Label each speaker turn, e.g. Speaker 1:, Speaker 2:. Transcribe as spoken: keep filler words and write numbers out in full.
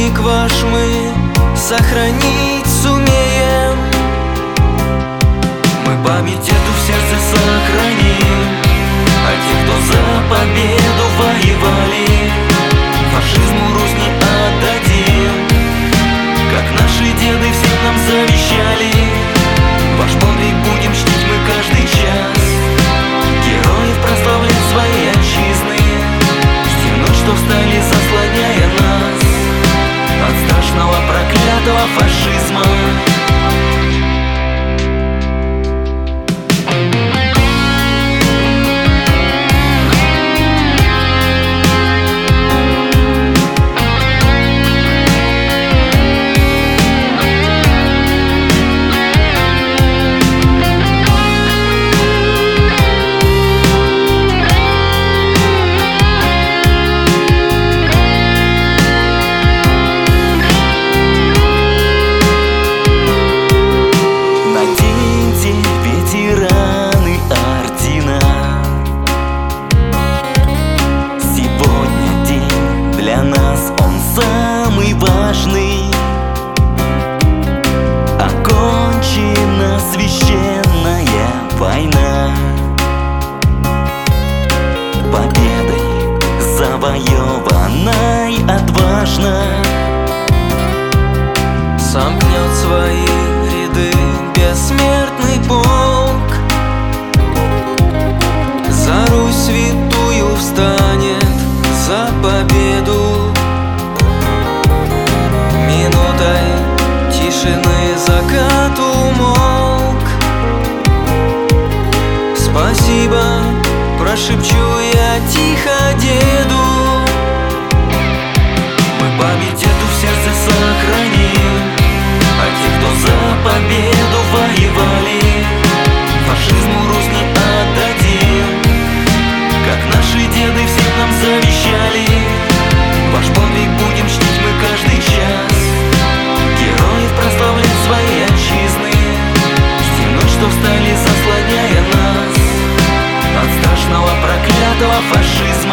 Speaker 1: Памятник ваш мы сохранить сумеем. Мы память эту в сердце сохраним о тех, кто за победу воевали. Фашизму Русь не отдадим, как наши деды всем нам завещали. Ваш подвиг будем чтить мы каждый час, героев прославлять своей отчизны, стянуть, что встали, заслоняя нас от страшного проклятого фашизма. Для нас он самый важный. Окончена священная война, победой завоеванной отважно сомкнет свои ряды бессмертный полк. За Русь святую встанет, за победу. Минутой тишины закат умолк. Спасибо, прошепчу я тихо деду. Мы память эту в сердце сохраним о тех, кто за победу воевали. Фашизму Русь не отдадим, как наши деды всем нам завещали. Ваш подвиг будем чтить мы каждый час, героев прославлять своей отчизны, стянуть, что встали, заслоняя нас от страшного проклятого фашизма.